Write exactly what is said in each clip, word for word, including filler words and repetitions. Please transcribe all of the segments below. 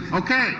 Okay.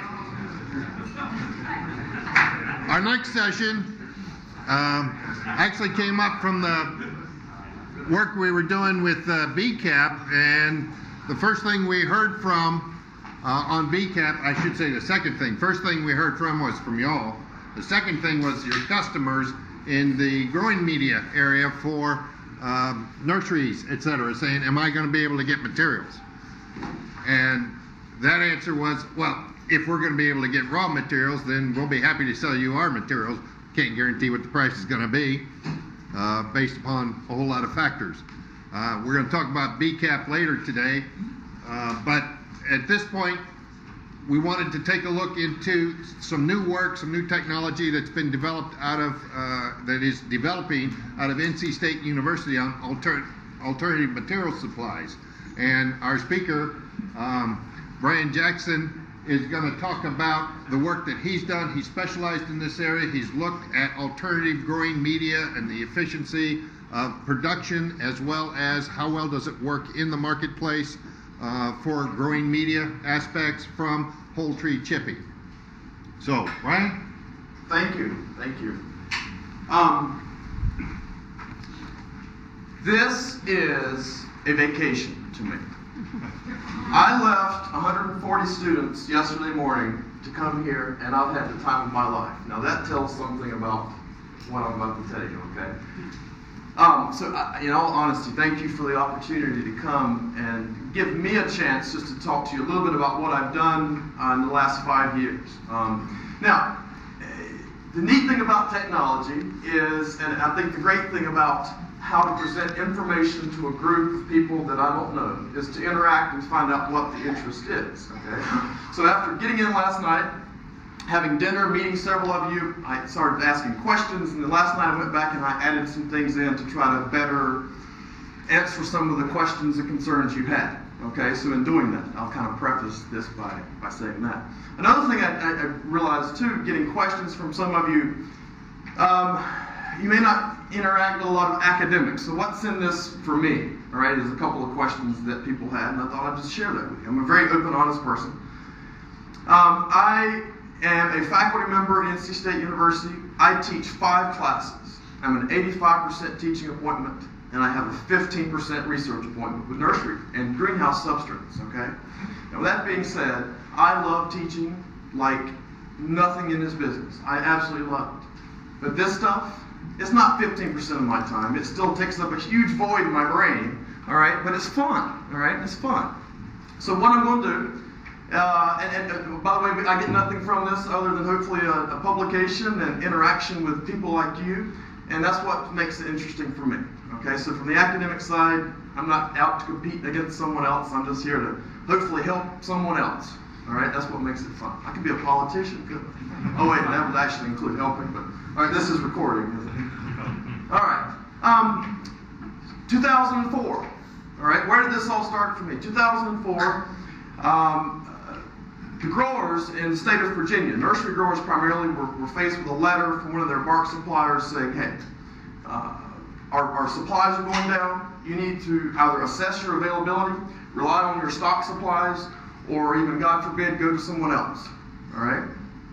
Our next session um, actually came up from the work we were doing with uh, B CAP, and the first thing we heard from uh, on B CAP, I should say the second thing, first thing we heard from was from y'all. The second thing was your customers in the growing media area for um, nurseries, et cetera, saying, am I going to be able to get materials? And that answer was, well, if we're going to be able to get raw materials, then we'll be happy to sell you our materials. Can't guarantee what the price is going to be uh, based upon a whole lot of factors. Uh, we're going to talk about B CAP later today, uh, but at this point, we wanted to take a look into some new work, some new technology that's been developed out of, uh, that is developing out of N C State University on alter alternative material supplies. And our speaker, um, Brian Jackson, is going to talk about the work that he's done. He's specialized in this area. He's looked at alternative growing media and the efficiency of production, as well as how well does it work in the marketplace uh, for growing media aspects from poultry chipping. So, Brian? Thank you. Thank you. Um, this is a vacation to me. I left one hundred forty students yesterday morning to come here, and I've had the time of my life. Now that tells something about what I'm about to tell you, okay? Um, so, I, in all honesty, thank you for the opportunity to come and give me a chance just to talk to you a little bit about what I've done uh, in the last five years. Um, now, the neat thing about technology is, and I think the great thing about how to present information to a group of people that I don't know, is to interact and find out what the interest is, okay? So after getting in last night, having dinner, meeting several of you, I started asking questions, and then last night I went back and I added some things in to try to better answer some of the questions and concerns you had, okay? So in doing that, I'll kind of preface this by, by saying that. Another thing I, I, I realized too, getting questions from some of you, um, you may not interact with a lot of academics. So what's in this for me? All right, there's a couple of questions that people had, and I thought I'd just share that with you. I'm a very open, honest person. Um, I am a faculty member at N C State University. I teach five classes. I'm an eighty-five percent teaching appointment, and I have a fifteen percent research appointment with nursery and greenhouse substrates, okay? Now with that being said, I love teaching like nothing in this business. I absolutely love it. But this stuff, it's not fifteen percent of my time. It still takes up a huge void in my brain, all right? But it's fun, all right? It's fun. So what I'm going to do, uh, and, and uh, by the way, I get nothing from this other than hopefully a, a publication and interaction with people like you, and that's what makes it interesting for me, okay? So from the academic side, I'm not out to compete against someone else. I'm just here to hopefully help someone else, all right? That's what makes it fun. I could be a politician, couldn't I? Oh wait, that would actually include helping, but all right, this is recording, isn't it? All right, um, two thousand four, all right, where did this all start for me? two thousand four, um, the growers in the state of Virginia, nursery growers primarily, were, were faced with a letter from one of their bark suppliers saying, hey, uh, our, our supplies are going down. You need to either assess your availability, rely on your stock supplies, or even, God forbid, go to someone else, all right?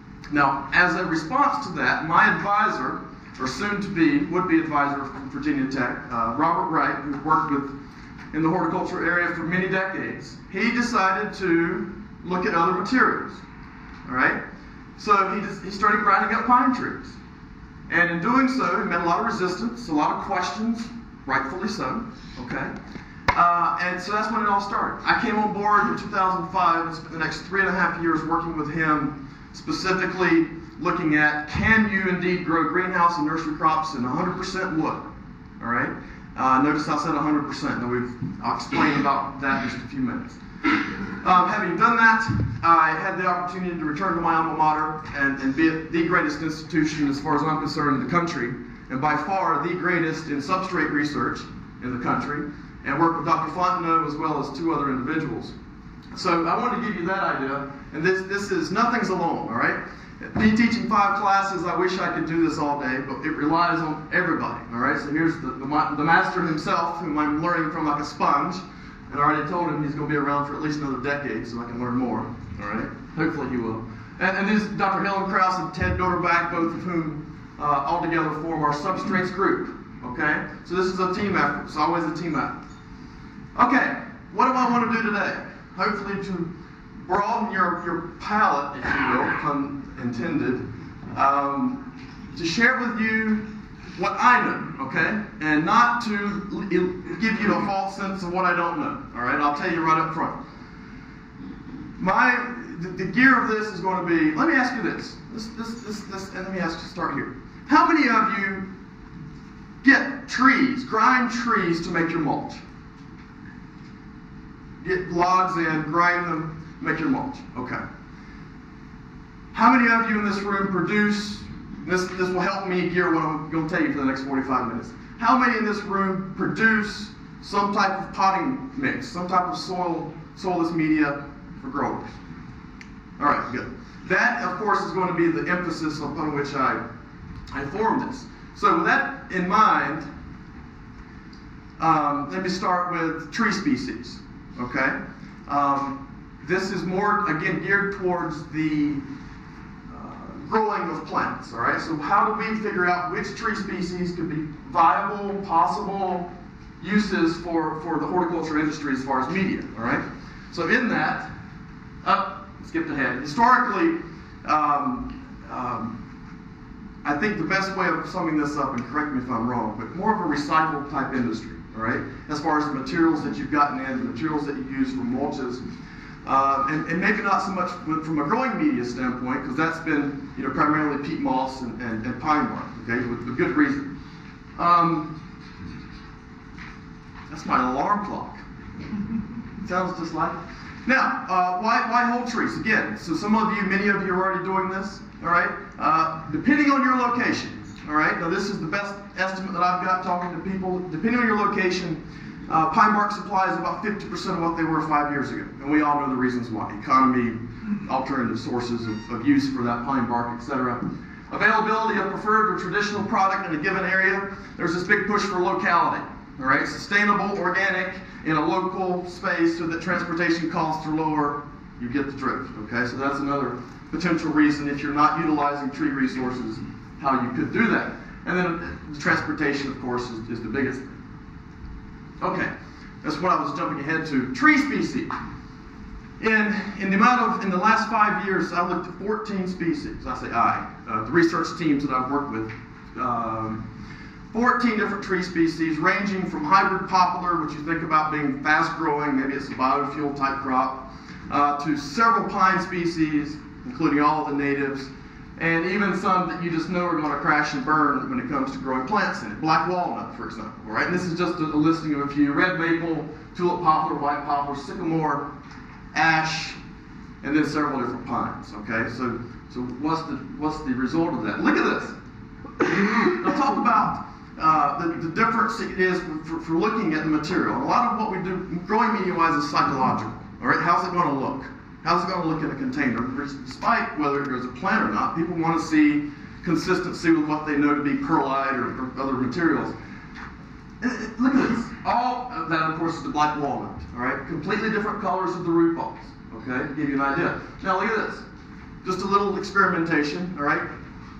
Now, as a response to that, my advisor, or soon-to-be, would-be advisor from Virginia Tech, uh, Robert Wright, who worked with in the horticulture area for many decades, he decided to look at other materials, all right? So he, just, he started grinding up pine trees. And in doing so, he met a lot of resistance, a lot of questions, rightfully so, okay? Uh, and so that's when it all started. I came on board in two thousand five and spent the next three and a half years working with him, specifically looking at, can you indeed grow greenhouse and nursery crops in one hundred percent wood, all right? Uh, notice I said one hundred percent, and we've, I'll explain about that in just a few minutes. Um, having done that, I had the opportunity to return to my alma mater and, and be at the greatest institution, as far as I'm concerned, in the country, and by far the greatest in substrate research in the country, and work with Doctor Fontenot as well as two other individuals. So I wanted to give you that idea, and this, this is, nothing's alone, all right? Me teaching five classes, I wish I could do this all day, but it relies on everybody, all right? So here's the, the, the master himself, whom I'm learning from like a sponge, And I already told him he's going to be around for at least another decade so I can learn more. All right? Hopefully he will. And, and this is Doctor Helen Krause and Ted Bilderback, both of whom uh, all together form our substrates group. Okay? So this is a team effort. It's always a team effort. Okay, what do I want to do today? Hopefully to broaden your, your palate, if you will, pun intended, um, to share with you what I know, okay? And not to give you a false sense of what I don't know, all right? I'll tell you right up front. My, the, the gear of this is going to be, let me ask you this, this, this, this, this, and let me ask you, start here. How many of you get trees, grind trees to make your mulch? Get logs in, grind them, make your mulch. Okay. How many of you in this room produce, this, this will help me gear what I'm going to tell you for the next forty-five minutes. How many in this room produce some type of potting mix, some type of soil, soilless media for growers? All right, good. That, of course, is going to be the emphasis upon which I, I formed this. So with that in mind, um, let me start with tree species. Okay, um, this is more, again, geared towards the uh, growing of plants, all right? So how do we figure out which tree species could be viable, possible uses for, for the horticulture industry as far as media, all right? So in that, up, skipped ahead. Historically, um, um, I think the best way of summing this up, and correct me if I'm wrong, but more of a recycled type industry. All right, as far as the materials that you've gotten in, the materials that you use for mulches, uh, and, and maybe not so much from a growing media standpoint, because that's been, you know, primarily peat moss and, and, and pine bark, okay, with, with good reason. Um, that's my alarm clock. Sounds just like it. Now, uh, why, why whole trees? Again, so some of you, many of you are already doing this, all right? Uh, depending on your location, all right? Now, this is the best estimate that I've got talking to people. Depending on your location, uh, pine bark supply is about fifty percent of what they were five years ago. And we all know the reasons why. Economy, alternative sources of, of use for that pine bark, et cetera. Availability of preferred or traditional product in a given area. There's this big push for locality, all right? Sustainable, organic, in a local space so that transportation costs are lower. You get the drift, okay? So that's another potential reason, if you're not utilizing tree resources, how you could do that. And then the transportation, of course, is, is the biggest thing. Okay, that's what I was jumping ahead to. Tree species. In, in the amount of, in the last five years, I looked at fourteen species. I say I, uh, the research teams that I've worked with. Um, fourteen different tree species, ranging from hybrid poplar, which you think about being fast growing, maybe it's a biofuel type crop, uh, to several pine species, including all of the natives, and even some that you just know are going to crash and burn when it comes to growing plants in it. Black walnut, for example, all right? And this is just a, a listing of a few. Red maple, tulip poplar, white poplar, sycamore, ash, and then several different pines, okay? So so what's the what's the result of that? Look at this. I'll talk about uh, the, the difference it is for, for looking at the material. And a lot of what we do growing media-wise is psychological, all right? How's it going to look? How's it going to look in a container? Despite whether there's a plant or not, people want to see consistency with what they know to be perlite or, or other materials. And, and look at this. All of that, of course, is the black walnut. All right, completely different colors of the root balls. Okay, to give you an idea. Now look at this. Just a little experimentation. All right,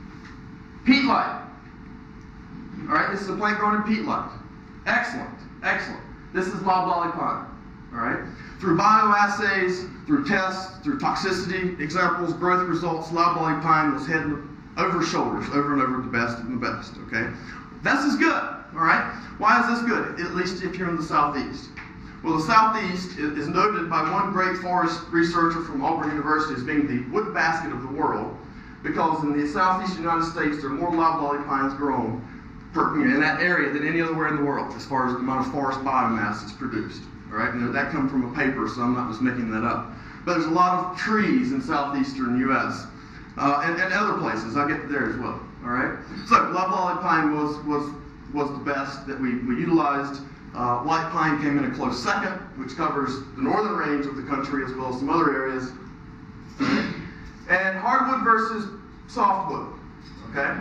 peatlight. All right, this is a plant grown in peatlight. Excellent, excellent. This is loblolly pine. All right. Through bioassays, through tests, through toxicity, examples, growth results, loblolly pine was head over shoulders, over and over the best and the best, okay? This is good, all right? Why is this good, at least if you're in the southeast? Well, the southeast is noted by one great forest researcher from Auburn University as being the wood basket of the world, because in the southeast United States, there are more loblolly pines grown per, in that area than any other where in the world, as far as the amount of forest biomass that's produced. All right, and that comes from a paper, so I'm not just making that up. But there's a lot of trees in southeastern U S uh, and, and other places. I'll get to there as well. All right. So loblolly pine was was was the best that we, we utilized. Uh, white pine came in a close second, which covers the northern range of the country as well as some other areas. Okay. And hardwood versus softwood. Okay.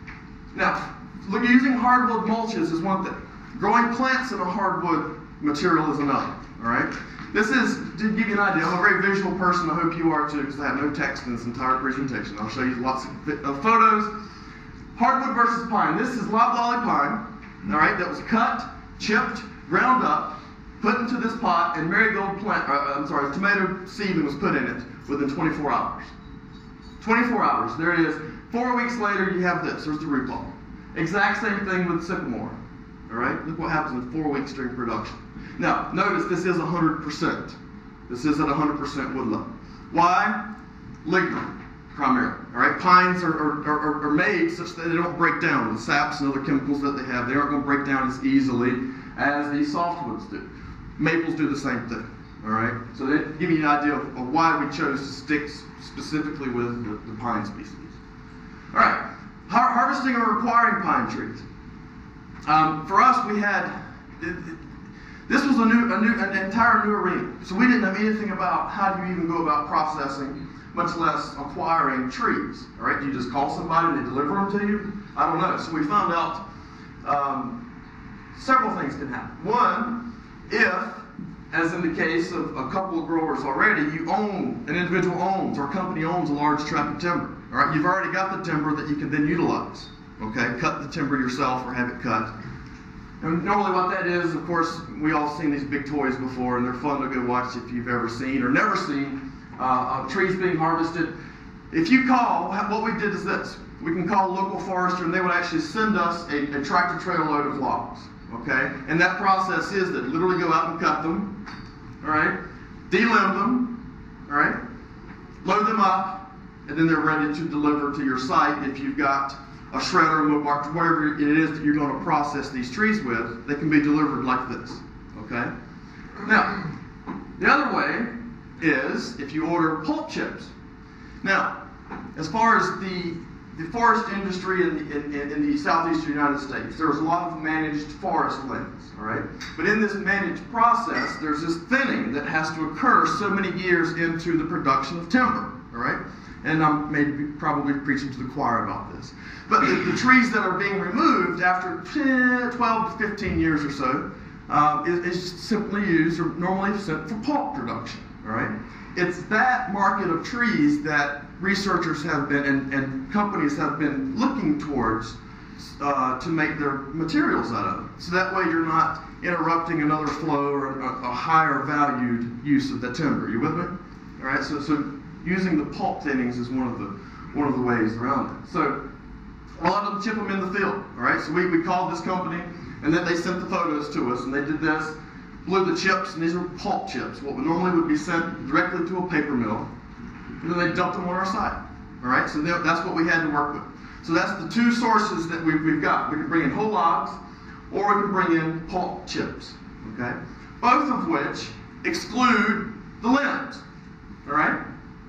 Now, look, using hardwood mulches is one thing. Growing plants in a hardwood material is another, all right? This is, to give you an idea, I'm a very visual person. I hope you are too, because I have no text in this entire presentation. I'll show you lots of, of photos. Hardwood versus pine. This is loblolly pine, all right, that was cut, chipped, ground up, put into this pot, and marigold plant, uh, I'm sorry, tomato seedling was put in it within twenty-four hours. twenty-four hours, there it is. Four weeks later, you have this. There's the root ball. Exact same thing with sycamore. All right, look what happens in four weeks during production. Now, notice this is one hundred percent. This is at one hundred percent wood level. Why? Lignin, primarily. All right, pines are, are, are, are made such that they don't break down. The saps and other chemicals that they have, they aren't going to break down as easily as these softwoods do. Maples do the same thing. All right, so they give you an idea of, of why we chose to stick specifically with the, the pine species. All right, Har harvesting or acquiring pine trees. Um, for us, we had, it, it, this was a new, a new, an entire new arena. So we didn't have anything about how do you even go about processing, much less acquiring trees. All right, do you just call somebody and they deliver them to you? I don't know. So we found out um, several things can happen. One, if, as in the case of a couple of growers already, you own, an individual owns or a company owns a large tract of timber. All right, you've already got the timber that you can then utilize. Okay, cut the timber yourself or have it cut. And normally what that is, of course, we all seen these big toys before, and they're fun to go watch if you've ever seen or never seen uh, uh, trees being harvested. If you call, what we did is this. We can call a local forester, and they would actually send us a, a tractor trailer load of logs. Okay, and that process is that literally go out and cut them, all right, delimb them, all right, load them up, and then they're ready to deliver to your site. If you've got a shredder, a Mobart, whatever it is that you're going to process these trees with, they can be delivered like this, okay? Now, the other way is if you order pulp chips. Now, as far as the, the forest industry in the, in, in the southeastern United States, there's a lot of managed forest lands, all right? But in this managed process, there's this thinning that has to occur so many years into the production of timber, all right? And I'm maybe probably preaching to the choir about this. But the, the trees that are being removed after twelve to fifteen years or so um, is, is simply used or normally sent for pulp production, all right? It's that market of trees that researchers have been and, and companies have been looking towards uh, to make their materials out of. So that way you're not interrupting another flow or a, a higher valued use of the timber. You with me? All right, so, so using the pulp thinnings is one of the one of the ways around it. So a lot of them chip them in the field. All right, so we, we called this company, and then they sent the photos to us, and they did this, blew the chips, and these are pulp chips. What would normally would be sent directly to a paper mill, and then they dumped them on our site. All right, so that's what we had to work with. So that's the two sources that we've, we've got. We can bring in whole logs, or we can bring in pulp chips. Okay, both of which exclude the limbs. All right.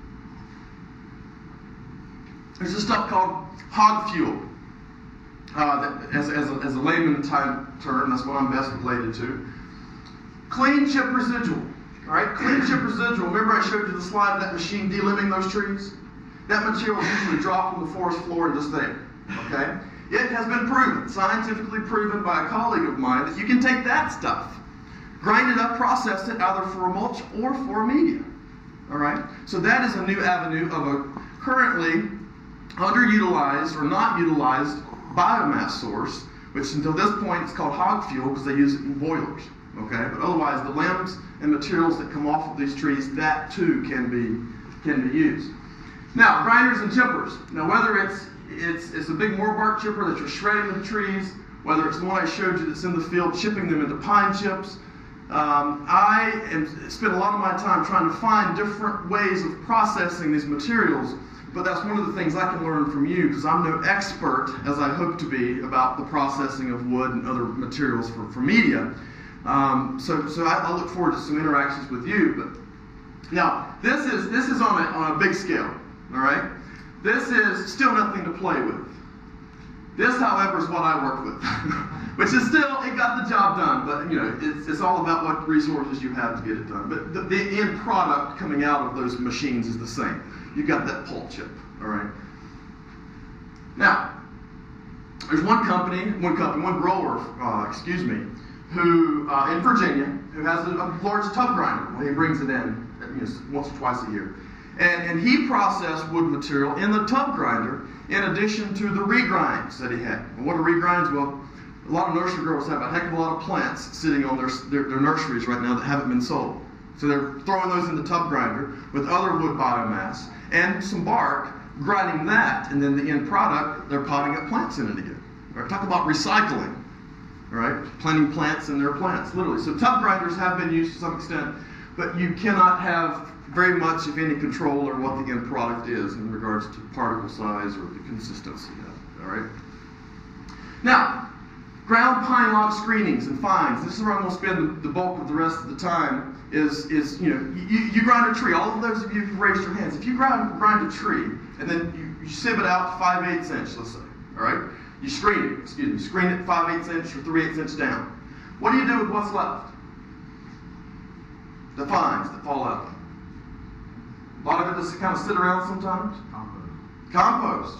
There's this stuff called hog fuel. Uh, that, as, as, a, as a layman type term, that's what I'm best related to. Clean chip residual. All right, clean chip residual. Remember I showed you the slide of that machine delimbing those trees? That material is usually dropped on the forest floor and just there. Okay? It has been proven, scientifically proven by a colleague of mine, that you can take that stuff, grind it up, process it either for a mulch or for a media. All right? So that is a new avenue of a currently underutilized or not utilized biomass source, which until this point is called hog fuel because they use it in boilers. Okay, but otherwise the limbs and materials that come off of these trees, that too can be can be used. Now, grinders and chippers. Now, whether it's it's it's a big moorbark chipper that you're shredding the trees, whether it's the one I showed you that's in the field chipping them into pine chips, um, I am, spend a lot of my time trying to find different ways of processing these materials. But that's one of the things I can learn from you, because I'm no expert, as I hope to be, about the processing of wood and other materials for, for media. Um, so so I, I look forward to some interactions with you. But now, this is this is on a, on a big scale, all right? This is still nothing to play with. This, however, is what I work with, which is still, it got the job done, but you know, it's, it's all about what resources you have to get it done. But the, the end product coming out of those machines is the same. You've got that pulp chip, all right? Now, there's one company, one company, one grower, uh, excuse me, who uh, in Virginia, who has a, a large tub grinder when he brings it in, you know, once or twice a year. And, and he processed wood material in the tub grinder in addition to the regrinds that he had. And what are regrinds? Well, a lot of nursery growers have a heck of a lot of plants sitting on their, their, their nurseries right now that haven't been sold. So they're throwing those in the tub grinder with other wood biomass and some bark, grinding that, and then the end product, they're potting up plants in it again. Right? Talk about recycling, right? Planting plants in their plants, literally. So tub grinders have been used to some extent, but you cannot have very much, if any, control over what the end product is in regards to particle size or the consistency of it, all right? Now, ground pine log screenings and fines. This is where I'm going to spend the bulk of the rest of the time is, is you know, you, you grind a tree. All of those of you who raised your hands, if you grind, grind a tree and then you, you sieve it out five eighths inch, let's say, all right? You screen it, excuse me, screen it five eighths inch or three eighths inch down. What do you do with what's left? The fines that fall out. A lot of it just kind of sit around sometimes. Compost. Compost.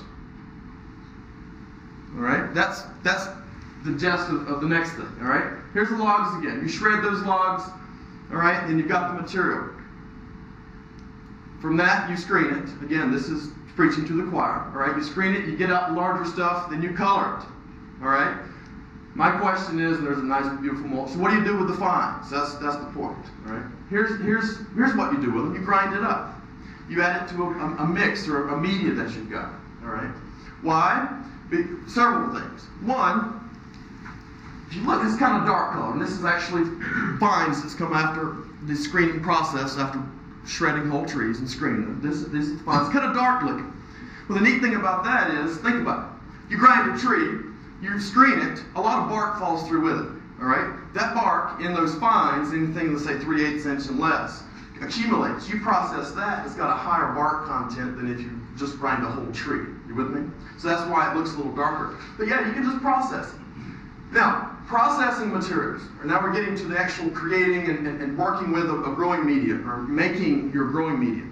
All right, that's that's the gist of, of the next thing. All right, here's the logs again. You shred those logs. All right, and you've got the material. From that, you screen it. Again, this is preaching to the choir. All right, you screen it. You get out the larger stuff, then you color it. All right. My question is, and there's a nice, beautiful mulch. So what do you do with the fines? That's that's the point. All right. Here's here's here's what you do with them. You grind it up. You add it to a, a mix or a media that you've got. All right. Why? Be, several things. One, if you look, it's kind of dark color, and this is actually fines that's come after the screening process after shredding whole trees and screening them. This this is fines. It's kind of dark looking. Well, the neat thing about that is, think about it. You grind a tree, you screen it, a lot of bark falls through with it. All right. That bark in those fines, anything let's say three eighths inch and less, accumulates. You process that, it's got a higher bark content than if you just grind a whole tree. You with me? So that's why it looks a little darker. But yeah, you can just process it. Now, processing materials. Now we're getting to the actual creating and, and, and working with a, a growing media, or making your growing media.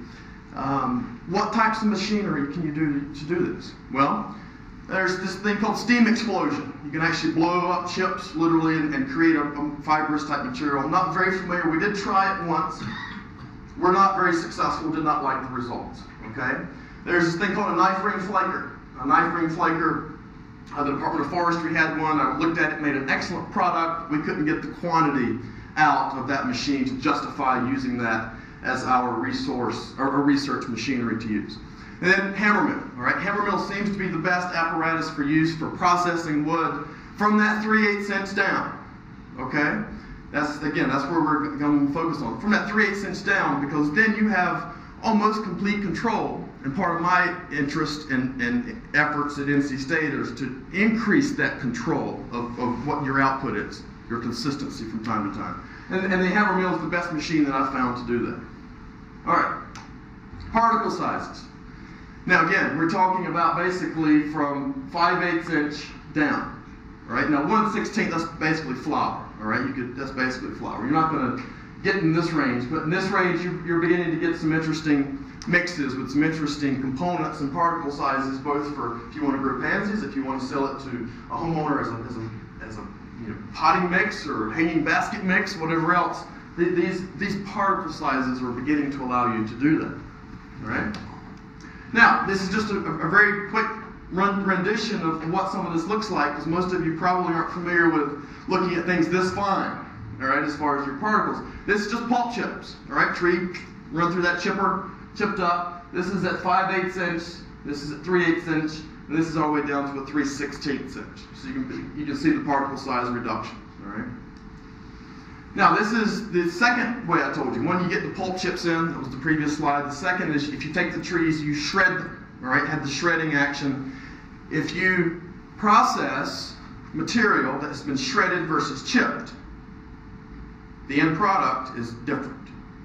Um, what types of machinery can you do to, to do this? Well, there's this thing called steam explosion. You can actually blow up chips, literally, and, and create a, a fibrous type material. I'm not very familiar. We did try it once. We're not very successful, did not like the results, okay? There's this thing called a knife ring flaker. A knife ring flaker, uh, the Department of Forestry had one. I looked at it, made an excellent product. We couldn't get the quantity out of that machine to justify using that as our resource, or, or research machinery to use. And then hammer mill, all right? Hammer mill seems to be the best apparatus for use for processing wood from that three eighths inch down, okay? That's, again, that's where we're going to focus on. From that three eighths inch down, because then you have almost complete control. And part of my interest and, and efforts at N C State is to increase that control of, of what your output is, your consistency from time to time. And, and the hammer mill is the best machine that I've found to do that. All right, particle sizes. Now again, we're talking about basically from five eighths inch down. All right, now one sixteenth, that's basically flour. All right, you could, that's basically flour. You're not going to get in this range, but in this range, you, you're beginning to get some interesting mixes with some interesting components and particle sizes, both for if you want to grow pansies, if you want to sell it to a homeowner as a, as a, as a you know, potting mix or hanging basket mix, whatever else. These, these particle sizes are beginning to allow you to do that. All right. Now, this is just a, a very quick run, rendition of what some of this looks like, because most of you probably aren't familiar with looking at things this fine, all right, as far as your particles. This is just pulp chips, all right, tree, run through that chipper, chipped up. This is at five eighths inch, this is at three eighths inch, and this is all the way down to a three sixteenths inch. So you can, you can see the particle size reduction, all right. Now, this is the second way I told you. One, you get the pulp chips in. That was the previous slide. The second is if you take the trees, you shred them, all right, have the shredding action. If you process material that has been shredded versus chipped, the end product is different,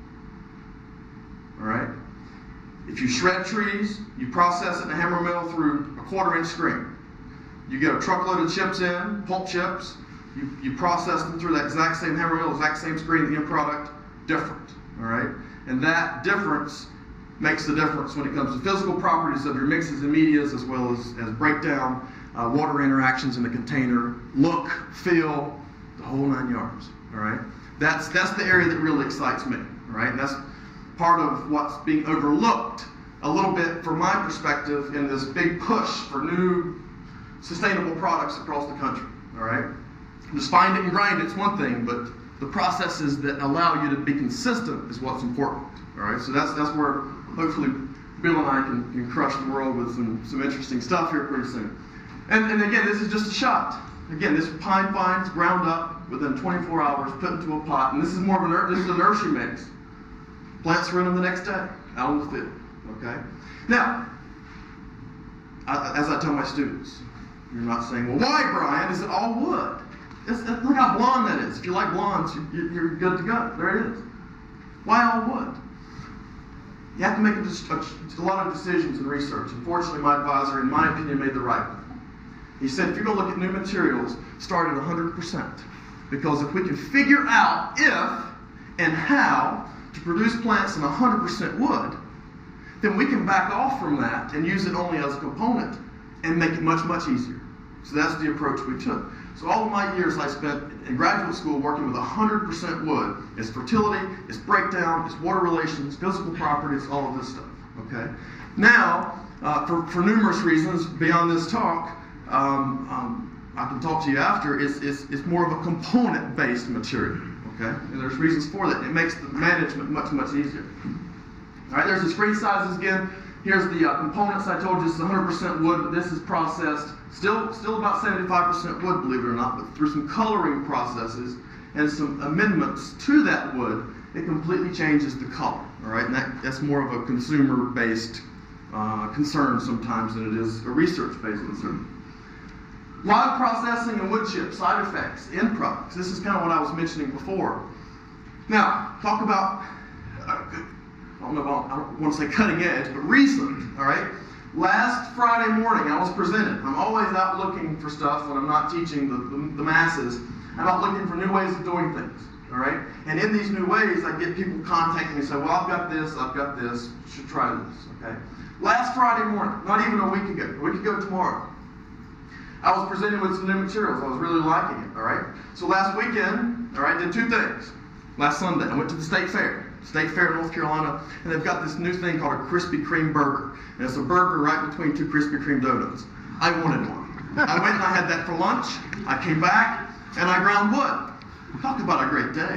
all right? If you shred trees, you process it in a hammer mill through a quarter inch screen. You get a truckload of chips in, pulp chips. You, you process them through that exact same hammer mill, exact same screen, the end product, different, all right? And that difference makes the difference when it comes to physical properties of your mixes and medias, as well as, as breakdown, uh, water interactions in the container, look, feel, the the whole nine yards. All right, that's that's the area that really excites me. All right, and that's part of what's being overlooked a little bit from my perspective in this big push for new sustainable products across the country. All right, just find it and grind it's one thing, but the processes that allow you to be consistent is what's important. All right, so that's that's where hopefully Bill and I can, can crush the world with some, some interesting stuff here pretty soon. And, and again, this is just a shot. Again, this pine fines ground up within twenty-four hours, put into a pot, and this is more of a this is a nursery mix. Plants are in them the next day, out in the field. Okay. Now, I, as I tell my students, you're not saying, well, why, Brian? Is it all wood? It's, it's, look how blonde that is. If you like blondes, you, you're good to go. There it is. Why all wood? You have to make a, a, a lot of decisions and research. Unfortunately, my advisor, in my opinion, made the right one. He said, if you're going to look at new materials, start at one hundred percent. Because if we can figure out if and how to produce plants in one hundred percent wood, then we can back off from that and use it only as a component and make it much, much easier. So that's the approach we took. So all of my years I spent in graduate school working with one hundred percent wood. It's fertility, it's breakdown, it's water relations, physical properties, all of this stuff. Okay. Now, uh, for, for numerous reasons beyond this talk, um, um, I can talk to you after, it's, it's, it's more of a component-based material. Okay. And there's reasons for that. It makes the management much, much easier. All right, there's the screen sizes again. Here's the uh, components I told you. This is one hundred percent wood, but this is processed. Still, still about seventy-five percent wood, believe it or not, but through some coloring processes and some amendments to that wood, it completely changes the color. All right, and that, that's more of a consumer-based uh, concern sometimes than it is a research-based concern. Log processing and wood chip, side effects, end products. This is kind of what I was mentioning before. Now, talk about, uh, I don't know about, I don't want to say cutting edge, but recent, all right? Last Friday morning, I was presented. I'm always out looking for stuff when I'm not teaching the, the, the masses. I'm out looking for new ways of doing things, all right? And in these new ways, I get people contacting me and say, well, I've got this, I've got this, you should try this, okay? Last Friday morning, not even a week ago, a week ago tomorrow, I was presented with some new materials. I was really liking it, all right? So last weekend, all right, did two things. Last Sunday, I went to the State Fair. State Fair in North Carolina, and they've got this new thing called a Krispy Kreme burger. And it's a burger right between two Krispy Kreme donuts. I wanted one. I went and I had that for lunch. I came back, and I ground wood. Talk about a great day.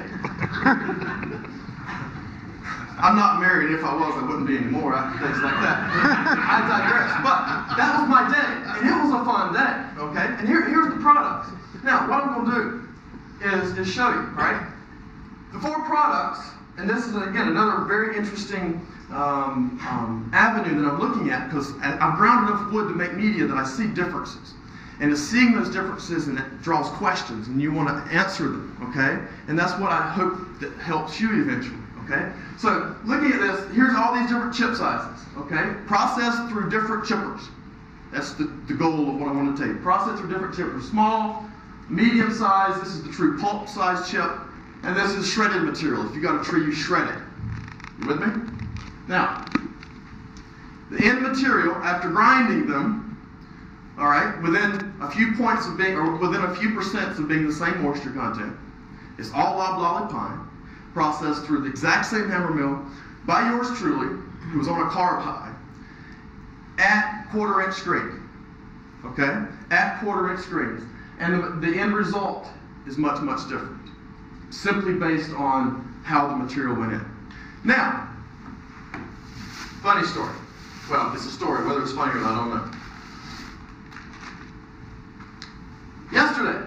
I'm not married. If I was, I wouldn't be anymore after things like that. I digress. But that was my day, and it was a fun day, okay? And here, here's the products. Now, what I'm going to do is, is show you, right? The four products, and this is, again, another very interesting um, um, avenue that I'm looking at, because I've ground enough wood to make media that I see differences. And it's seeing those differences, and it draws questions, and you want to answer them, okay? And that's what I hope that helps you eventually, okay? So, looking at this, here's all these different chip sizes, okay? Processed through different chippers. That's the, the goal of what I want to tell you. Processed through different chippers. Small, medium size, this is the true pulp size chip. And this is shredded material. If you got a tree, you shred it. You with me? Now, the end material, after grinding them, all right, within a few points of being, or within a few percents of being the same moisture content, is all loblolly pine, processed through the exact same hammer mill by yours truly, who was on a carb high, at quarter inch screen. Okay? At quarter inch screens. And the, the end result is much, much different. Simply based on how the material went in. Now, funny story. Well, it's a story. Whether it's funny or not, I don't know. Yesterday,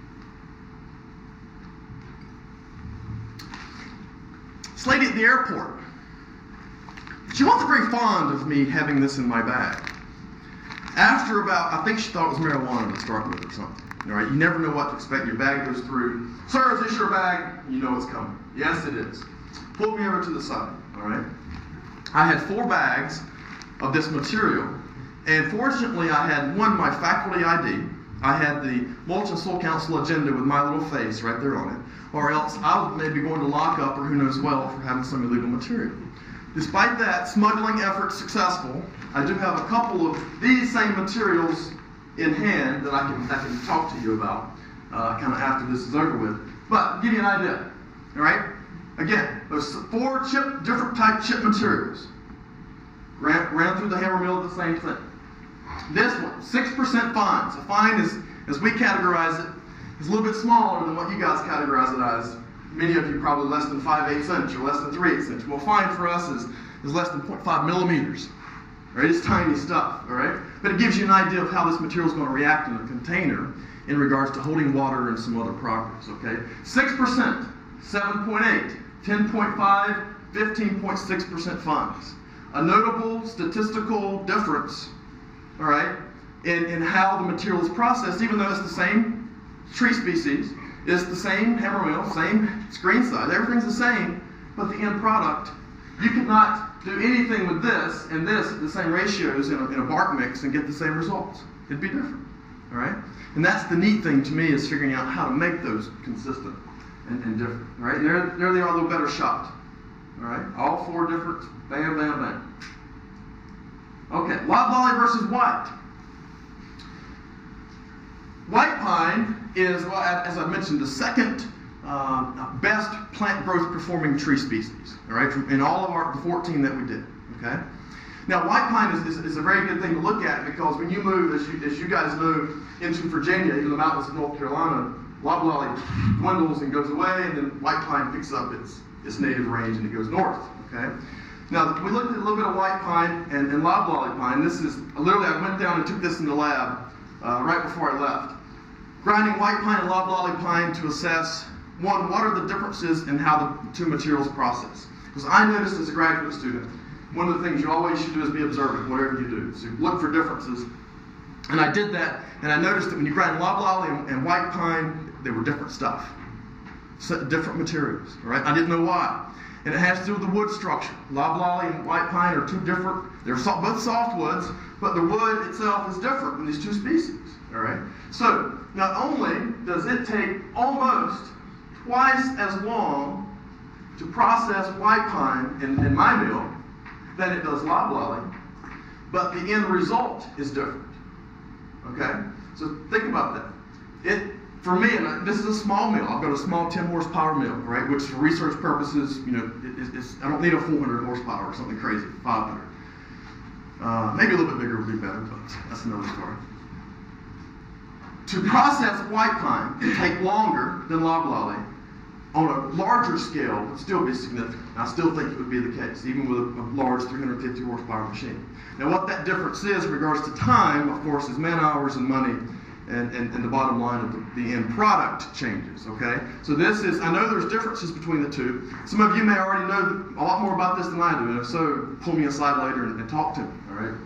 this lady at the airport, she wasn't very fond of me having this in my bag. After about, I think she thought it was marijuana to start with or something. All right, you never know what to expect. Your bag goes through. Sir, is this your bag? You know what's coming. Yes, it is. Pulled me over to the side. All right. I had four bags of this material, and fortunately, I had one, my faculty I D. I had the Mulch and Soil Council agenda with my little face right there on it, or else I was maybe going to lock up, or who knows well, for having some illegal material. Despite that, smuggling effort successful. I do have a couple of these same materials in hand that I can, I can talk to you about. uh, kind of after this is over with. But to give you an idea, all right? Again, there's four chip, different type chip materials. Ran, ran through the hammer mill, the same thing. This one, six percent fines. A fine is, as we categorize it, is a little bit smaller than what you guys categorize it as. Many of you probably less than five eighths inch or less than three eighths inch. Well, fine for us is, is less than zero point five millimeters. All right, it's tiny stuff, all right? But it gives you an idea of how this material is going to react in a container in regards to holding water and some other properties, okay? six percent, seven point eight, ten point five, fifteen point six percent fines. A notable statistical difference, all right, in, in how the material is processed, even though it's the same tree species, it's the same hammer mill, same screen size, everything's the same, but the end product, you cannot do anything with this and this at the same ratios in a, in a bark mix and get the same results. It'd be different, all right? And that's the neat thing to me, is figuring out how to make those consistent and, and different, all right? And there, there they are, a little better shot, all right? All four different, bam, bam, bam. Okay, loblolly versus white. White pine is, well, as I mentioned, the second uh, best plant growth performing tree species, all right, in all of our the fourteen that we did, okay? Now, white pine is, is, is a very good thing to look at, because when you move, as you, as you guys know, into Virginia, in the mountains of North Carolina, loblolly dwindles and goes away, and then white pine picks up its, its native range and it goes north, okay? Now, we looked at a little bit of white pine and, and loblolly pine. This is, literally, I went down and took this in the lab uh, right before I left. Grinding white pine and loblolly pine to assess, one, what are the differences in how the two materials process? Because I noticed as a graduate student, one of the things you always should do is be observant, whatever you do. So look for differences. And I did that, and I noticed that when you grind loblolly and, and white pine, they were different stuff. So, different materials, all right? I didn't know why. And it has to do with the wood structure. Loblolly and white pine are two different, they're so, both softwoods, but the wood itself is different in these two species, all right? So, not only does it take almost twice as long to process white pine in, in my mill than it does loblolly, but the end result is different, okay? So think about that. It, for me, and this is a small mill. I've got a small ten horsepower mill, right? Which for research purposes, you know, it, it's, I don't need a four hundred horsepower or something crazy, five hundred. Uh, maybe a little bit bigger would be better, but that's another story. To process white pine can take longer than loblolly. On a larger scale, it would still be significant. I still think it would be the case, even with a, a large three hundred fifty horsepower machine. Now, what that difference is in regards to time, of course, is man hours and money. And, and, and the bottom line of the, the end product changes, okay? So this is, I know there's differences between the two. Some of you may already know a lot more about this than I do, and if so, pull me aside later and, and talk to me, all right?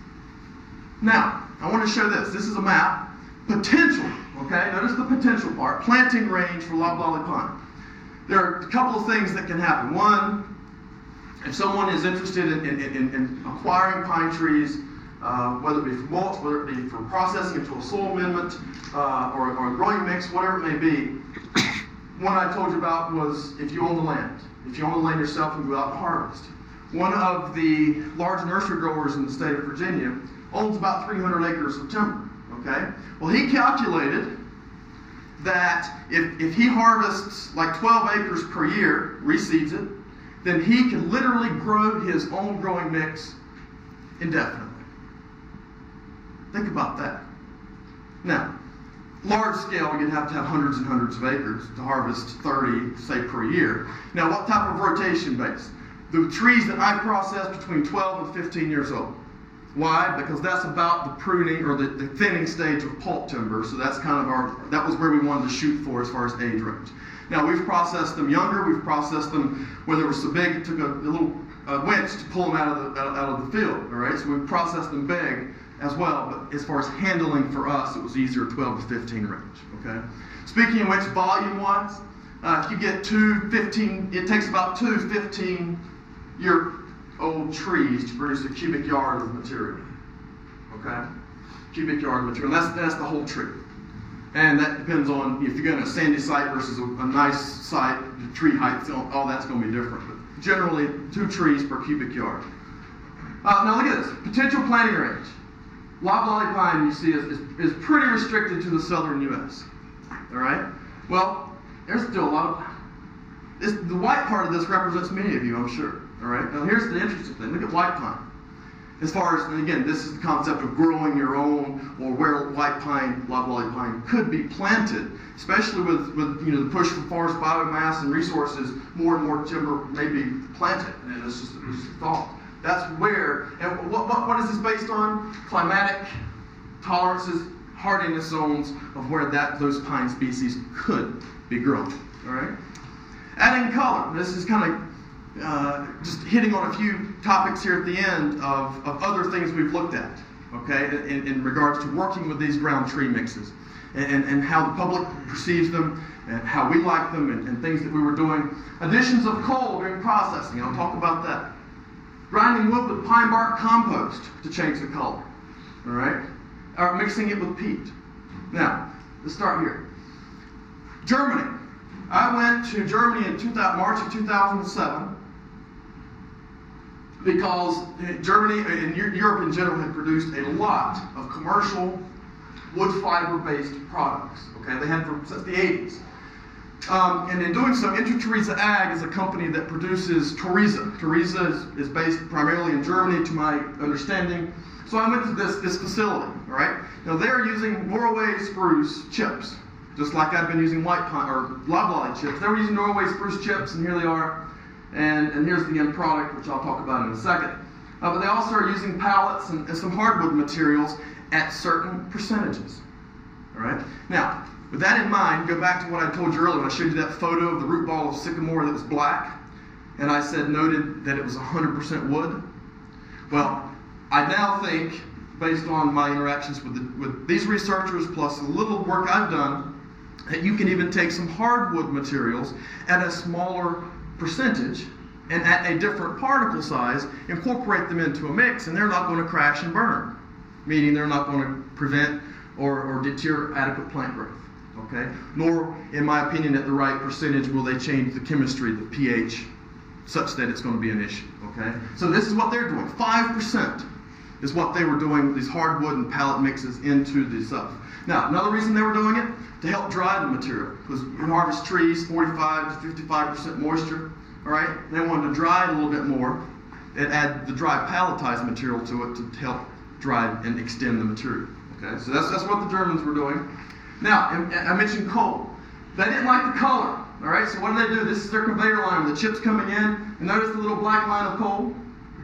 Now, I want to show this. This is a map. Potential, okay? Notice the potential part. Planting range for loblolly pine. There are a couple of things that can happen. One, if someone is interested in, in, in, in acquiring pine trees, Uh, whether it be for mulch, whether it be for processing into a soil amendment, uh, or, or a growing mix, whatever it may be. One I told you about was if you own the land. If you own the land yourself, you go out and harvest. One of the large nursery growers in the state of Virginia owns about three hundred acres of timber, okay? Well, he calculated that if, if he harvests like twelve acres per year, reseeds it, then he can literally grow his own growing mix indefinitely. Think about that. Now, large scale, you'd have to have hundreds and hundreds of acres to harvest thirty, say, per year. Now, what type of rotation base? The trees that I process between twelve and fifteen years old. Why? Because that's about the pruning or the, the thinning stage of pulp timber. So that's kind of our, that was where we wanted to shoot for as far as age range. Now, we've processed them younger. We've processed them where they were so big it took a, a little uh, winch to pull them out of the, out, out of the field. All right, so we've processed them big as well, but as far as handling for us, it was easier twelve to fifteen range, okay? Speaking of which, volume-wise, uh, if you get two fifteen, it takes about two fifteen-year-old trees to produce a cubic yard of material, okay? Cubic yard of material, that's, that's the whole tree. And that depends on if you're going to a sandy site versus a, a nice site, the tree height, all that's going to be different. But generally, two trees per cubic yard. Uh, now look at this, potential planting range. Loblolly pine, you see, is, is, is pretty restricted to the southern U S all right? Well, there's still a lot of, this, the white part of this represents many of you, I'm sure, all right? Now here's the interesting thing, look at white pine. As far as, and again, this is the concept of growing your own, or where white pine, loblolly pine, could be planted, especially with, with you know, the push for forest biomass and resources, more and more timber may be planted, and it's just, it's just a thought. That's where, and what, what, what is this based on? Climatic tolerances, hardiness zones of where that those pine species could be grown, all right? Adding color, this is kind of Uh, just hitting on a few topics here at the end of, of other things we've looked at, okay, in, in regards to working with these ground tree mixes and, and, and how the public perceives them and how we like them and, and things that we were doing. Additions of coal during processing, I'll talk about that. Grinding wood with pine bark compost to change the color, all right, or mixing it with peat. Now, let's start here. Germany. I went to Germany in two thousand, March of two thousand seven. Because Germany and Europe in general had produced a lot of commercial wood fiber-based products. Okay, they had for since the eighties. Um, and in doing so, Inter Teresa Ag is a company that produces Teresa. Teresa is, is based primarily in Germany, to my understanding. So I went to this, this facility, all right? Now they're using Norway spruce chips, just like I've been using white pine or loblolly chips. They were using Norway spruce chips, and here they are. And, and here's the end product, which I'll talk about in a second. Uh, but they also are using pallets and, and some hardwood materials at certain percentages. All right? Now, with that in mind, go back to what I told you earlier when I showed you that photo of the root ball of sycamore that was black. And I said, noted that it was one hundred percent wood. Well, I now think, based on my interactions with, the, with these researchers, plus a little work I've done, that you can even take some hardwood materials at a smaller percentage and at a different particle size, incorporate them into a mix, and they're not going to crash and burn, meaning they're not going to prevent or, or deter adequate plant growth, okay? Nor, in my opinion, at the right percentage will they change the chemistry, the pH, such that it's going to be an issue, okay? So this is what they're doing. five percent is what they were doing, these hardwood and pallet mixes into the stuff. Now, another reason they were doing it, to help dry the material, because you harvest trees, forty-five to fifty-five percent moisture, all right? They wanted to dry it a little bit more and add the dry palletized material to it to help dry and extend the material, okay? So that's, that's what the Germans were doing. Now, I mentioned coal. They didn't like the color, all right? So what do they do? This is their conveyor line with the chips coming in, and notice the little black line of coal?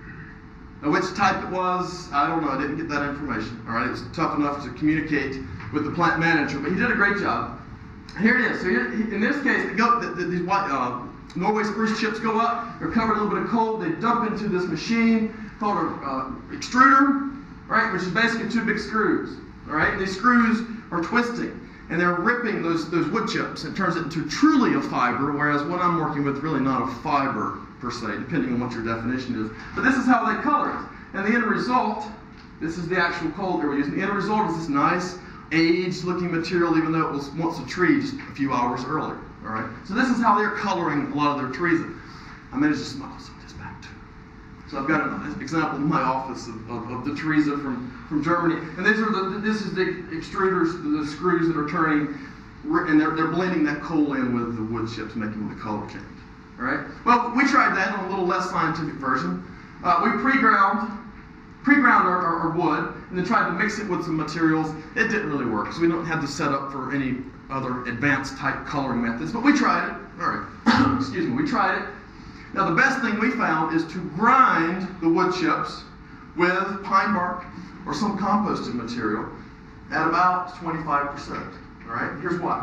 Now, which type it was, I don't know. I didn't get that information, all right? It was tough enough to communicate with the plant manager, but he did a great job. Here it is. So here, in this case, the go, the, the, these white uh, Norway spruce chips go up. They're covered in a little bit of coal. They dump into this machine called an uh, extruder, right? Which is basically two big screws. All right. And these screws are twisting, and they're ripping those those wood chips. It turns it into truly a fiber, whereas what I'm working with really not a fiber per se, depending on what your definition is. But this is how they color it, and the end result. This is the actual coal they were using. The end result is this nice, aged-looking material, even though it was once a tree just a few hours earlier. All right. So this is how they're coloring a lot of their trees. I managed to smuggle some of this back too. So I've got an example in my office of, of, of the Teresa from, from Germany, and these are the this is the extruders, the screws that are turning, and they're they're blending that coal in with the wood chips, making the color change. All right. Well, we tried that on a little less scientific version. Uh, we pre-ground. Pre-ground our, our, our wood, and then tried to mix it with some materials. It didn't really work, so we don't have the setup for any other advanced type coloring methods, but we tried it. All right, excuse me, we tried it. Now the best thing we found is to grind the wood chips with pine bark or some composted material at about twenty-five percent. All right, here's why.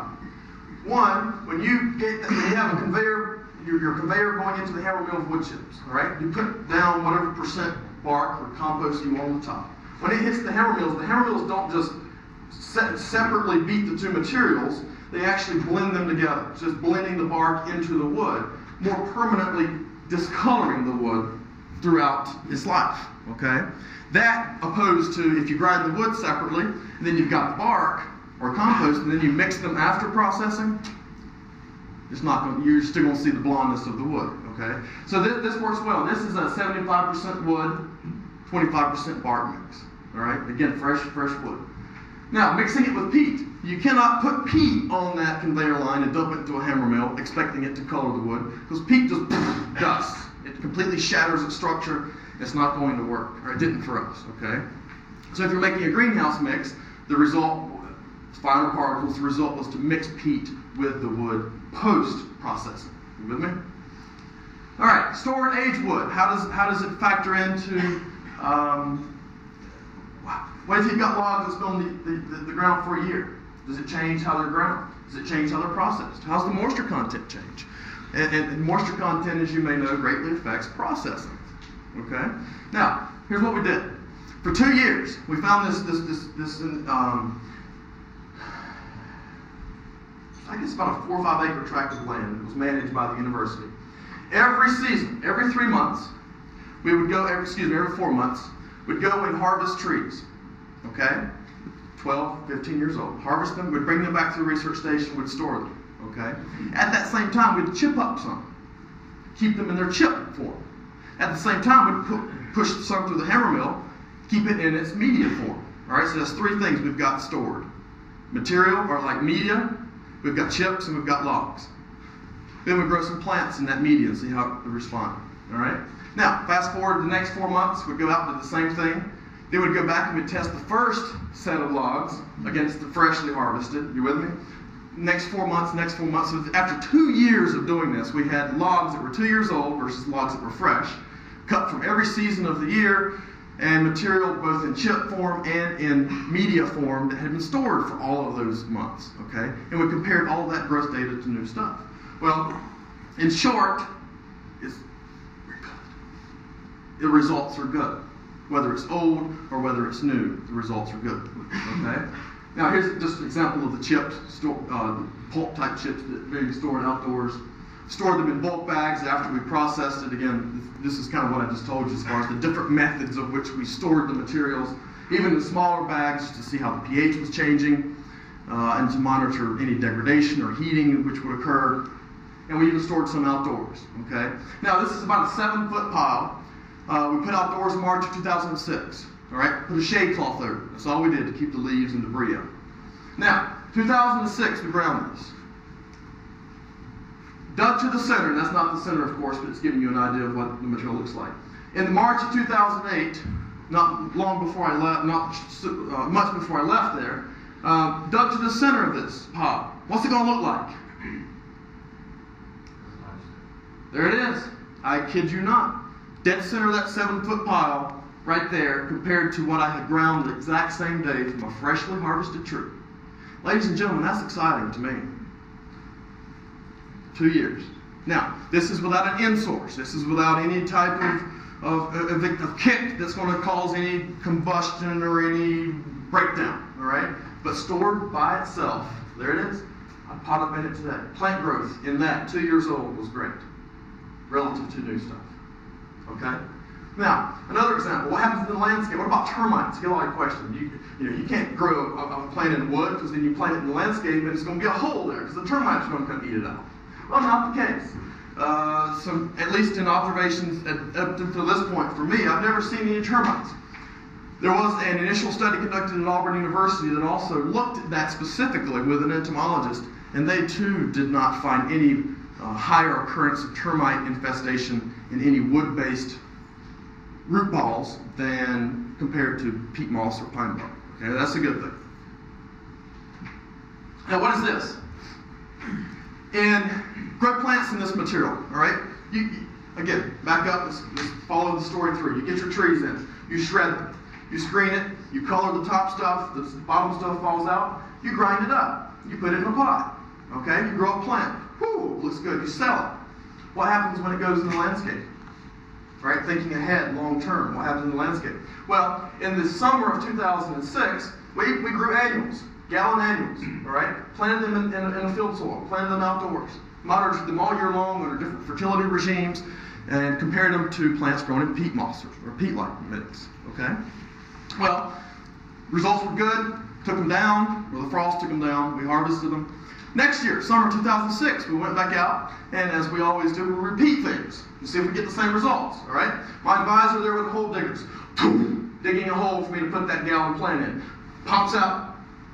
One, when you get, when you have a conveyor, your, your conveyor going into the hammer mill of wood chips, all right, you put down whatever percent bark or compost you want on the top. When it hits the hammer mills, the hammer mills don't just se- separately beat the two materials, they actually blend them together. It's just blending the bark into the wood, more permanently discoloring the wood throughout its life, okay? That opposed to if you grind the wood separately, and then you've got the bark or compost, and then you mix them after processing, it's not going, you're still going to see the blondness of the wood, okay? So this, this works well. This is a seventy-five percent wood, twenty-five percent bark mix, all right? Again, fresh, fresh wood. Now, mixing it with peat. You cannot put peat on that conveyor line and dump it into a hammer mill expecting it to color the wood, because peat just dust. It completely shatters its structure. It's not going to work, or it didn't for us, okay? So if you're making a greenhouse mix, the result, final particles, the result was to mix peat with the wood post-processing. You with me? All right, store and age wood. How does, how does it factor into, um, what if you've got logs that's been on the, the, the ground for a year? Does it change how they're ground? Does it change how they're processed? How's the moisture content change? And, and, and moisture content, as you may know, greatly affects processing. Okay? Now, here's what we did. For two years, we found this, this, this, this um, I guess about a four or five acre tract of land that was managed by the university. Every season, every three months, we would go, every, excuse me, every four months, we'd go and harvest trees. Okay? twelve, fifteen years old. Harvest them, we'd bring them back to the research station, we'd store them. Okay? At that same time, we'd chip up some. Keep them in their chip form. At the same time, we'd pu- push some through the hammer mill, keep it in its media form. All right, so there's three things we've got stored. Material, or like media, we've got chips, and we've got logs. Then we grow some plants in that media and see how they respond. All right? Now, fast forward to the next four months, we'd go out and do the same thing. Then we'd go back and we'd test the first set of logs against the freshly harvested. You with me? Next four months, next four months. So after two years of doing this, we had logs that were two years old versus logs that were fresh, cut from every season of the year, and material both in chip form and in media form that had been stored for all of those months. Okay? And we compared all of that growth data to new stuff. Well, in short, it's, the results are good. Whether it's old or whether it's new, the results are good. Okay? Now here's just an example of the chips, store, uh, pulp type chips that may be stored outdoors. Store them in bulk bags after we processed it. Again, this is kind of what I just told you as far as the different methods of which we stored the materials, even in smaller bags to see how the pH was changing uh, and to monitor any degradation or heating which would occur. And we even stored some outdoors. Okay? Now this is about a seven foot pile. Uh, we put outdoors in March of two thousand six. All right, put a shade cloth over it. That's all we did to keep the leaves and debris out. Now, two thousand six, we ground this. Dug to the center. That's not the center, of course, but it's giving you an idea of what the material looks like. In March of two thousand eight, not long before I left, not uh, much before I left there, uh, dug to the center of this pile. What's it going to look like? There it is. I kid you not. Dead center of that seven foot pile right there compared to what I had ground the exact same day from a freshly harvested tree. Ladies and gentlemen, that's exciting to me. Two years. Now, this is without an end source. This is without any type of, of, of, of kick that's going to cause any combustion or any breakdown. All right? But stored by itself, there it is. I pot up in it today. Plant growth in that, two years old, was great relative to new stuff. Okay? Now, another example. What happens in the landscape? What about termites? I get a lot of questions. You, you know, you can't grow a, a plant in wood because then you plant it in the landscape and it's going to be a hole there because the termites are going to come eat it out. Well, not the case. Uh, so, at least in observations at, up until this point for me, I've never seen any termites. There was an initial study conducted at Auburn University that also looked at that specifically with an entomologist, and they too did not find any uh, higher occurrence of termite infestation in any wood-based root balls than compared to peat moss or pine bark. Okay, that's a good thing. Now, what is this? And grow plants in this material. All right. You, you, again, back up. Let's, let's follow the story through. You get your trees in. You shred them. You screen it. You color the top stuff. The bottom stuff falls out. You grind it up. You put it in a pot. Okay. You grow a plant. Whoo, looks good. You sell it. What happens when it goes in the landscape? Right? Thinking ahead, long term. What happens in the landscape? Well, in the summer of two thousand six, we, we grew annuals, gallon annuals. All right? Planted them in, in, in a field soil, planted them outdoors, monitored them all year long under different fertility regimes, and compared them to plants grown in peat moss or, or peat-like mix. Okay? Well, results were good. Took them down, or the frost took them down. We harvested them. Next year, summer two thousand six, we went back out, and as we always do, we repeat things to see if we get the same results. All right? My advisor there with the hole diggers, digging a hole for me to put that gallon plant in. Pops out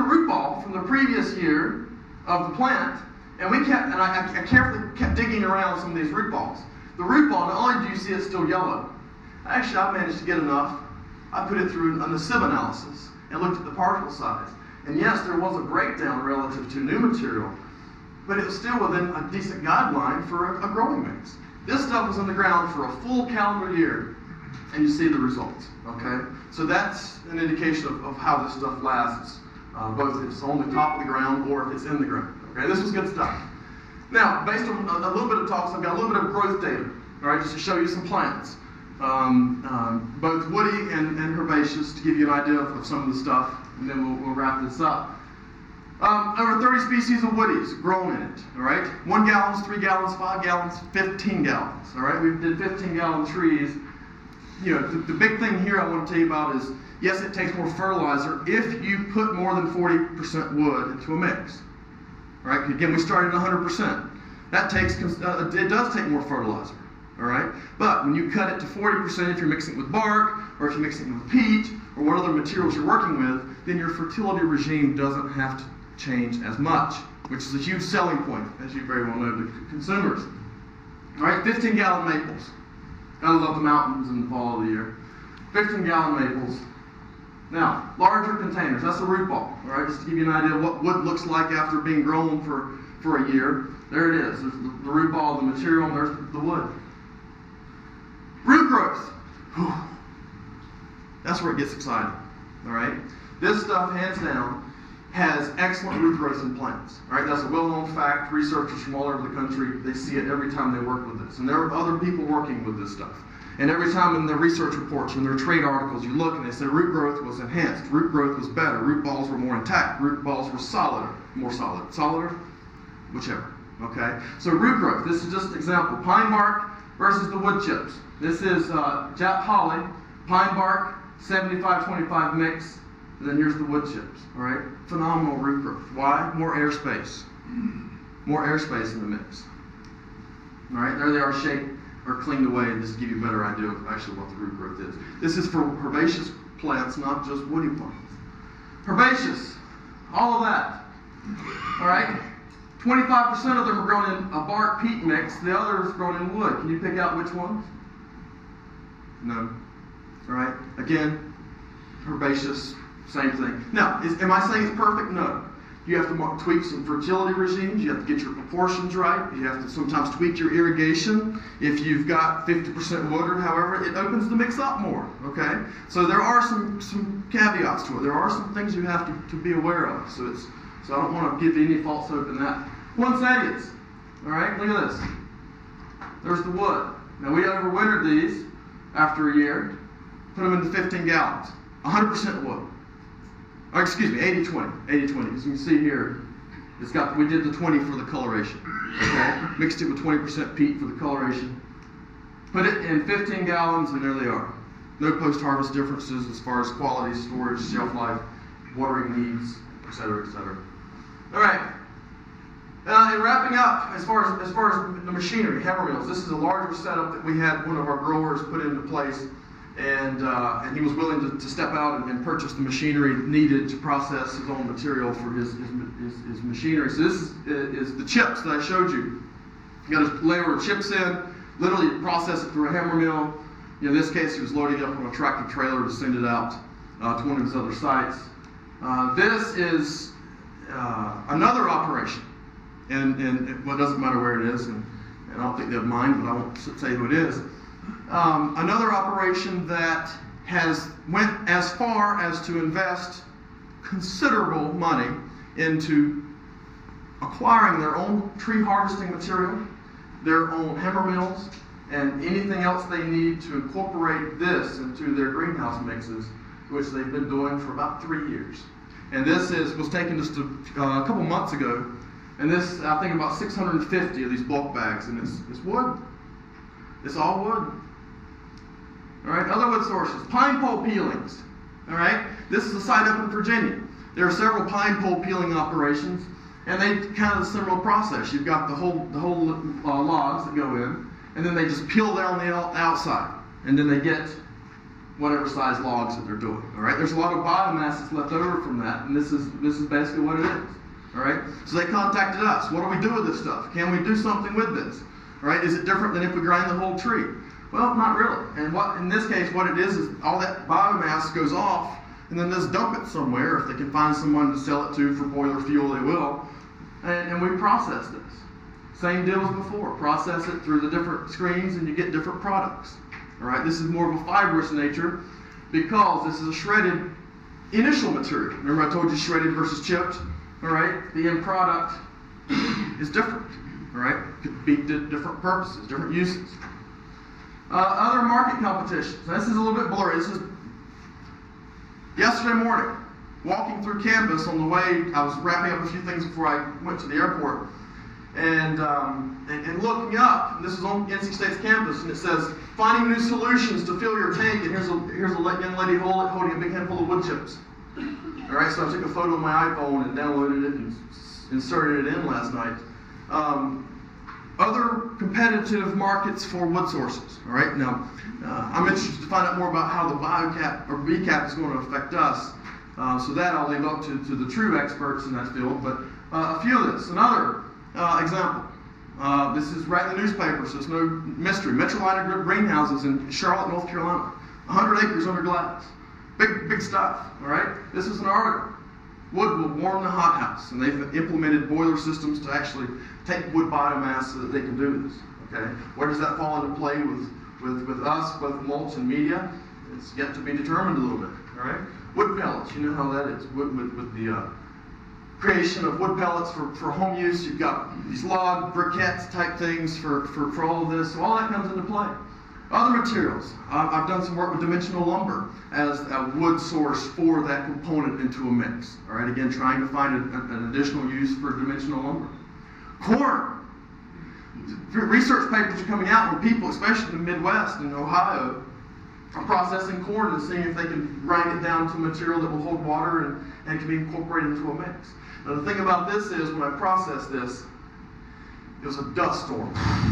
the root ball from the previous year of the plant, and we kept, and I, I carefully kept digging around some of these root balls. The root ball, not only do you see it's still yellow, actually I managed to get enough. I put it through an, a sieve analysis and looked at the particle size. And yes, there was a breakdown relative to new material, but it was still within a decent guideline for a, a growing mix. This stuff was in the ground for a full calendar year, and you see the results, okay? So that's an indication of, of how this stuff lasts, uh, both if it's on the top of the ground or if it's in the ground, okay? This was good stuff. Now, based on a, a little bit of talks, I've got a little bit of growth data, all right, just to show you some plants. Um, um, both woody and, and herbaceous, to give you an idea of, of some of the stuff, and then we'll, we'll wrap this up. Um, over thirty species of woodies grown in it, all right? One gallons, three gallons, five gallons, fifteen gallons, all right? We did fifteen gallon trees. You know, the, the big thing here I want to tell you about is, yes, it takes more fertilizer if you put more than forty percent wood into a mix, all right? Again, we started at one hundred percent. That takes, uh, it does take more fertilizer, all right? But when you cut it to forty percent, if you're mixing it with bark, or if you're mixing it with peat, or what other materials you're working with, then your fertility regime doesn't have to change as much, which is a huge selling point, as you very well know, to consumers. All right, fifteen gallon maples. Gotta love the mountains in the fall of the year. fifteen gallon maples. Now, larger containers, that's a root ball, all right, just to give you an idea of what wood looks like after being grown for, for a year. There it is. There's the, the root ball, the material, and there's the wood. Root growth. Whew. That's where it gets exciting, all right? This stuff, hands down, has excellent root growth in plants. All right, that's a well-known fact. Researchers from all over the country, they see it every time they work with this. And there are other people working with this stuff. And every time in their research reports, in their trade articles, you look and they say root growth was enhanced, root growth was better, root balls were more intact, root balls were solider, more solid, solider, whichever. Okay, so root growth. This is just an example. Pine bark versus the wood chips. This is uh, Jap holly, pine bark, seventy-five twenty-five mix. And then here's the wood chips, all right? Phenomenal root growth. Why? More airspace. More airspace in the mix. All right, there they are shaped or cleaned away, and just to give you a better idea of actually what the root growth is. This is for herbaceous plants, not just woody plants. Herbaceous, all of that, all right? twenty-five percent of them are grown in a bark peat mix, the others grown in wood. Can you pick out which ones? No. All right, again, herbaceous, same thing. Now, is, am I saying it's perfect? No. You have to tweak some fertility regimes. You have to get your proportions right. You have to sometimes tweak your irrigation. If you've got fifty percent wood or however, it opens the mix up more, okay? So there are some, some caveats to it. There are some things you have to, to be aware of. So it's so I don't want to give you any false hope in that. Poinsettias, all right? Look at this. There's the wood. Now, we overwintered these after a year, put them into fifteen gallons, one hundred percent wood. Or excuse me, eighty twenty, eighty twenty. As you can see here, it's got, we did the twenty for the coloration. Okay? Mixed it with twenty percent peat for the coloration. Put it in fifteen gallons, and there they are. No post-harvest differences as far as quality, storage, shelf life, watering needs, et cetera, et cetera. All right. Uh, and wrapping up, as far as as far as the machinery, hammer mills. This is a larger setup that we had one of our growers put into place. And, uh, and he was willing to, to step out and, and purchase the machinery needed to process his own material for his, his, his, his machinery. So this is, is the chips that I showed you. You got a layer of chips in, literally process it through a hammer mill. You know, in this case, he was loading up on a tractor trailer to send it out uh, to one of his other sites. Uh, this is uh, another operation. And, and it, well, it doesn't matter where it is, and, and I don't think they'll mind, but I won't say who it is. Um, another operation that has went as far as to invest considerable money into acquiring their own tree harvesting material, their own hammer mills, and anything else they need to incorporate this into their greenhouse mixes, which they've been doing for about three years. And this is was taken just a, uh, a couple months ago, and this, I think about six hundred fifty of these bulk bags, and it's, it's wood. It's all wood. All right, other wood sources. Pine pole peelings. All right, this is a site up in Virginia. There are several pine pole peeling operations, and they kind of a similar process. You've got the whole the whole uh, logs that go in, and then they just peel down the outside, and then they get whatever size logs that they're doing. All right, there's a lot of biomass that's left over from that, and this is this is basically what it is. All right, so they contacted us. What do we do with this stuff? Can we do something with this? All right, is it different than if we grind the whole tree? Well, not really. And what in this case, what it is is all that biomass goes off, and then just dump it somewhere. If they can find someone to sell it to for boiler fuel, they will. And, and we process this. Same deal as before. Process it through the different screens, and you get different products. All right, this is more of a fibrous nature because this is a shredded initial material. Remember I told you shredded versus chipped? All right, the end product is different. All right, could be di- different purposes, different uses. Uh, other market competitions. Now, this is a little bit blurry. This is yesterday morning, walking through campus on the way. I was wrapping up a few things before I went to the airport. And, um, and, and looking up, and this is on N C State's campus, and it says, finding new solutions to fill your tank, and here's a, here's a young lady holding a big handful of wood chips. All right, so I took a photo of my iPhone and downloaded it and inserted it in last night. Um, other competitive markets for wood sources. All right, now uh, I'm interested to find out more about how the BioCap or B CAP is going to affect us. Uh, so that I'll leave up to, to the true experts in that field. But uh, a few of this. Another uh, example. Uh, this is right in the newspaper, so it's no mystery. Metrolina greenhouses in Charlotte, North Carolina. one hundred acres under glass. Big, big stuff, all right? This is an article. Wood will warm the hothouse, and they've implemented boiler systems to actually take wood biomass so that they can do this, okay? Where does that fall into play with, with, with us, both mulch and media? It's yet to be determined a little bit, all right? Wood pellets, you know how that is. Wood, with, with the uh, creation of wood pellets for, for home use, you've got these log briquettes type things for, for, for all of this, so all that comes into play. Other materials. Uh, I've done some work with dimensional lumber as a wood source for that component into a mix. All right, again, trying to find a, a, an additional use for dimensional lumber. Corn. Research papers are coming out where people, especially in the Midwest and Ohio, are processing corn and seeing if they can grind it down to material that will hold water and, and can be incorporated into a mix. Now, the thing about this is when I processed this, it was a dust storm.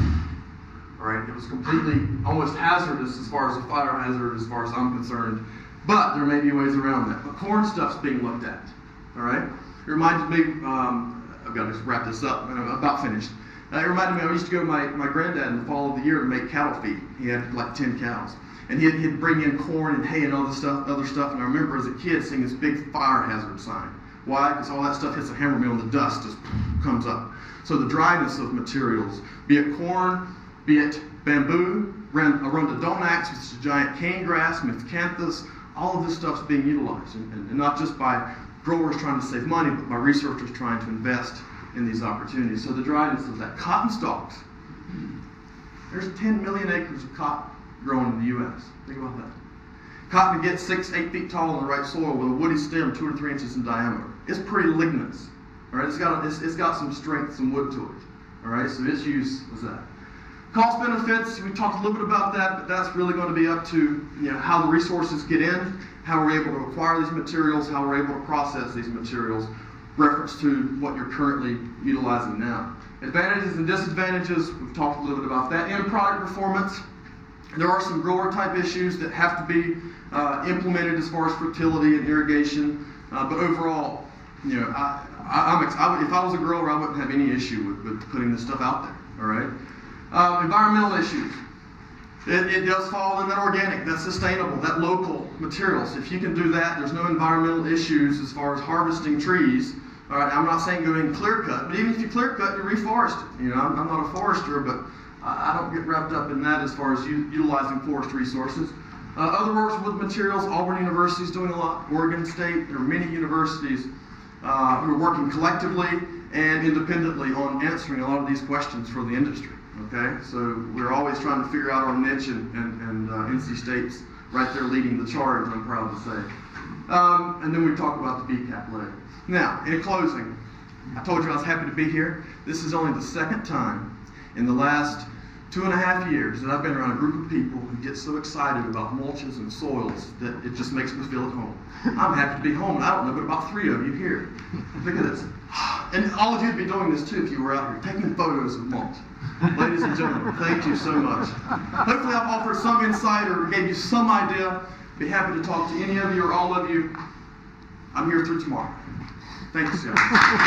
All right, it was completely almost hazardous as far as a fire hazard as far as I'm concerned, but there may be ways around that. But corn stuff's being looked at. All right, it reminded me. Um, I've got to wrap this up. I'm about finished. Uh, it reminded me. I used to go to my my granddad in the fall of the year to make cattle feed. He had like ten cows, and he'd, he'd bring in corn and hay and all this stuff, other stuff. And I remember as a kid seeing this big fire hazard sign. Why? Because all that stuff hits a hammer mill and the dust just comes up. So the dryness of materials, be it corn, be it bamboo, rhododendron, which is a giant cane grass, miscanthus, all of this stuff's being utilized, and, and, and not just by growers trying to save money, but by researchers trying to invest in these opportunities. So the dryness of that. Cotton stalks. There's ten million acres of cotton growing in the U S Think about that. Cotton gets six, eight feet tall in the right soil with a woody stem two or three inches in diameter. It's pretty lignous. All right, it's got a, it's, it's got some strength, some wood to it. All right, so its use is that. Cost benefits, we talked a little bit about that, but that's really going to be up to you know how the resources get in, how we're able to acquire these materials, how we're able to process these materials, reference to what you're currently utilizing now. Advantages and disadvantages, we've talked a little bit about that. End product performance, there are some grower type issues that have to be uh, implemented as far as fertility and irrigation, uh, but overall, you know, I, I, I'm ex- I would, if I was a grower, I wouldn't have any issue with, with putting this stuff out there, all right? Uh, environmental issues. It, it does fall in that organic, that sustainable, that local materials. If you can do that, there's no environmental issues as far as harvesting trees. All right, I'm not saying go in clear cut, but even if you clear cut, you reforest it. You know, I'm, I'm not a forester, but I, I don't get wrapped up in that as far as u- utilizing forest resources. Uh, other works with materials, Auburn University is doing a lot. Oregon State, there are many universities uh, who are working collectively and independently on answering a lot of these questions for the industry. Okay, so we're always trying to figure out our niche, and, and, and uh, N C State's right there leading the charge, I'm proud to say. Um, and then we talk about the B CAP later. Now, in closing, I told you I was happy to be here. This is only the second time in the last two and a half years that I've been around a group of people who get so excited about mulches and soils that it just makes me feel at home. I'm happy to be home, and I don't know but about three of you here. Look at this. And all of you would be doing this too if you were out here, taking photos of mulch. Ladies and gentlemen, thank you so much. Hopefully I've offered some insight or gave you some idea Be happy to talk to any of you or all of you. I'm here through tomorrow. Thank you, Scott.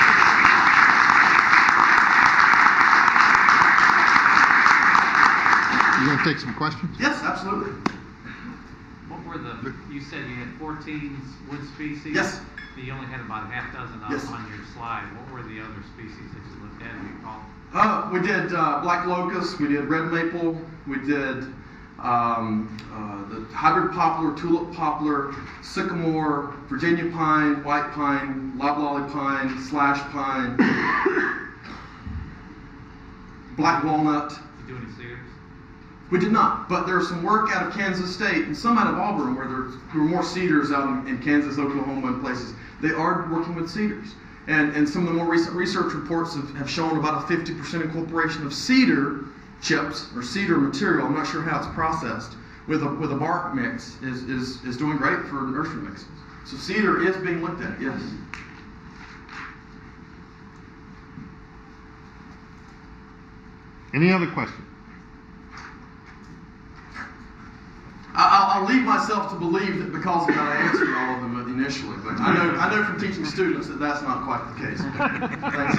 You gonna take some questions? Yes, absolutely. What were the, you said you had fourteen wood species? Yes. You only had about a half dozen on, Yes. on your slide. What were the other species that you looked at and you called? Uh, we did uh, black locust, we did red maple, we did um, uh, the hybrid poplar, tulip poplar, sycamore, Virginia pine, white pine, loblolly pine, slash pine, black walnut. Did you do any cedars? We did not, but there's some work out of Kansas State and some out of Auburn where there's, there were more cedars out in, in Kansas, Oklahoma, and places. They are working with cedars. And, and some of the more recent research reports have, have shown about a fifty percent incorporation of cedar chips or cedar material. I'm not sure how it's processed with a, with a bark mix is, is, is doing great for nursery mixes. So cedar is being looked at, yes. Any other questions? I- I'll leave myself to believe that because of that I answered all of them initially, but I know I know from teaching students that that's not quite the case. Thanks.